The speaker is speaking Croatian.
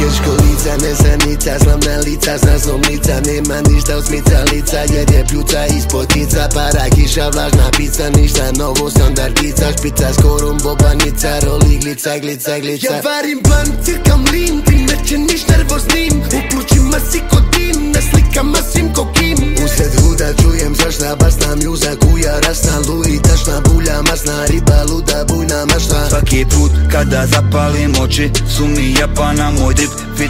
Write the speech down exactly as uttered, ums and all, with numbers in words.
Grčko lica, nesanica, slavna lica, s naslom lica. Nema ništa od smica lica, jer je pljuca ispod tica. Para, kiša, vlažna pizza, ništa novo, standardica. Špica s korom, bobanica, roli, glica, glica, glica. Ja varim blan, cirkam lin, ti neće niš nervoznim. U plućima si kod dim, na slikama svim ko kim. Usred huda čujem zračna basna mjuza, kuja rasna, luji, tašna bulja, masna riba, luda, bujna mašna. Svaki put kada zapalim oči, su mi Japana moj drip.